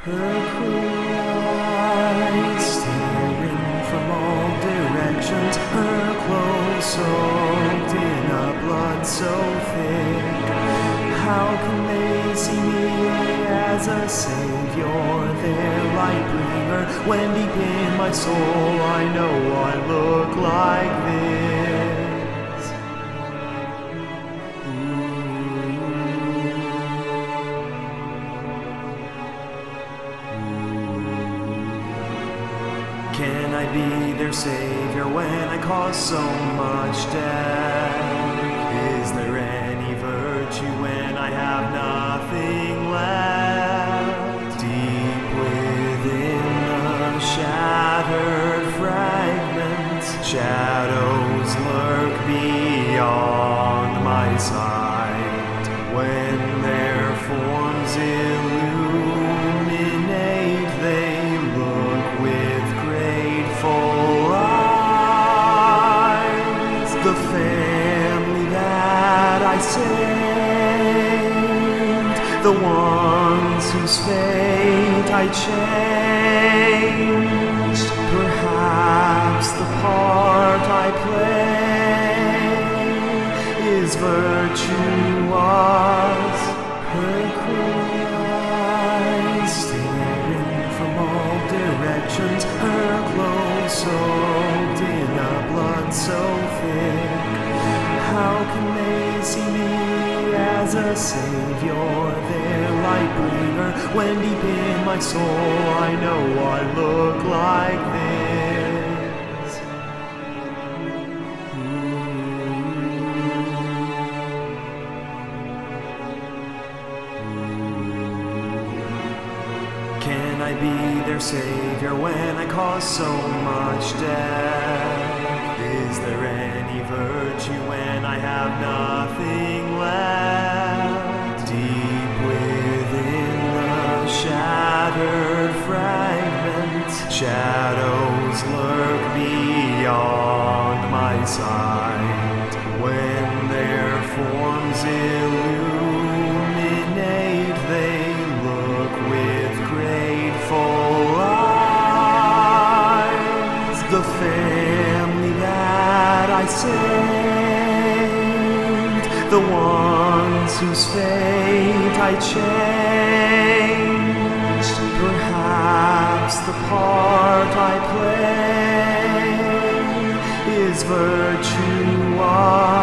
Her cruel eyes staring from all directions, her clothes soaked in a blood so thick. How can they see me as a savior, their light bringer, when deep in my soul I know I look like this? Can I be their savior when I cause so much death? Is there any virtue when I have nothing left? Deep within the shattered fragments, shadows lurk beyond my sight. When their forms illuminate, they look with grateful eyes. The family that I saved, the ones whose fate I changed, perhaps the part I play is virtuous. Her cruel eyes staring from all directions, her clothes soaked in a blood so thick. How can they see me as a savior, their light bringer, when deep in my soul I know I look like this? Can I be their savior when I cause so much death? Is there any virtue when I have nothing left? Deep within the shattered fragments, shadows lurk beyond my sight. When their forms illuminate, they look with grateful eyes. The family that I saved, the ones whose fate I changed, perhaps the part I play is virtuous.